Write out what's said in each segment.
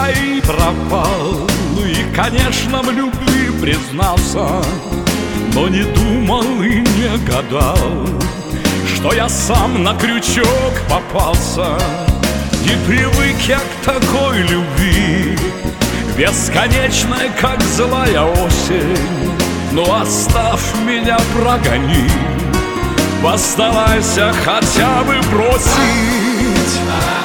и пропал. И, конечно, в любви признался, но не думал и не гадал, что я сам на крючок попался. Не привык я к такой любви, бесконечной, как злая осень. Ну оставь меня, прогони, постарайся хотя бы бросить.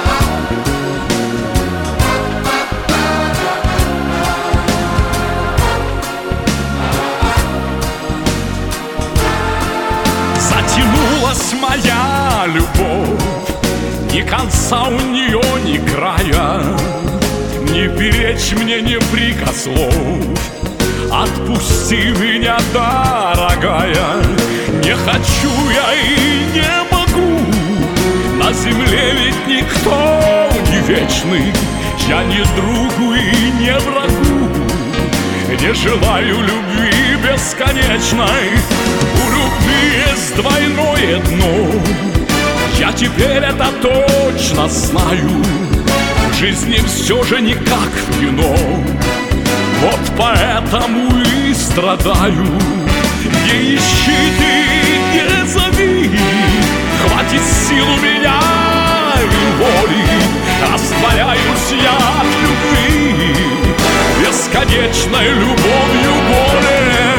Затянулась моя любовь, ни конца у нее, ни края. Не перечь мне, не прикослов, отпусти меня, дорогая. Не хочу я и не могу, на земле ведь никто не вечный. Я ни другу и не врагу, не желаю любви бесконечной. У любви есть двойное дно, я теперь это точно знаю. В жизни все же не как в кино, вот поэтому и страдаю. Не ищи ты, не зови, хватит сил у меня и воли. Растворяюсь я от любви, бесконечной любовью боли.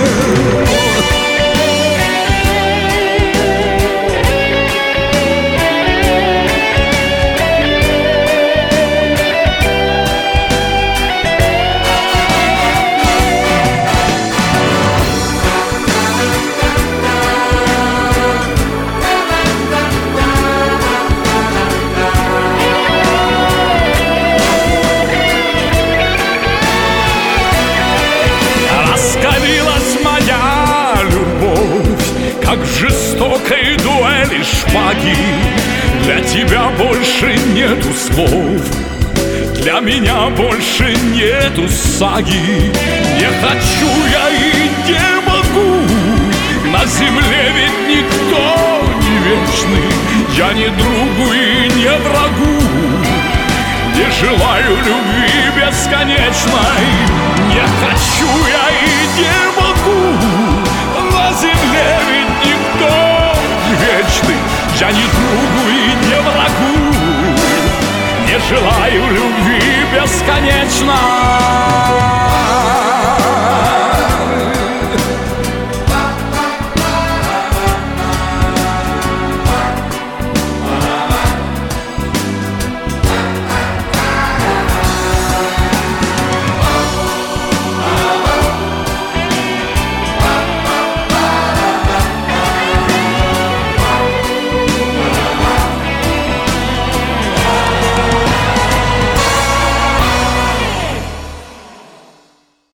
Как в жестокой дуэли шпаги, для тебя больше нету слов, для меня больше нету саги. Не хочу я и не могу, на земле ведь никто не вечный. Я ни другу и не врагу, не желаю любви бесконечной. Не хочу я и не могу, на земле ведь никто не вечный. Я ни другу и не врагу, не желаю любви бесконечной.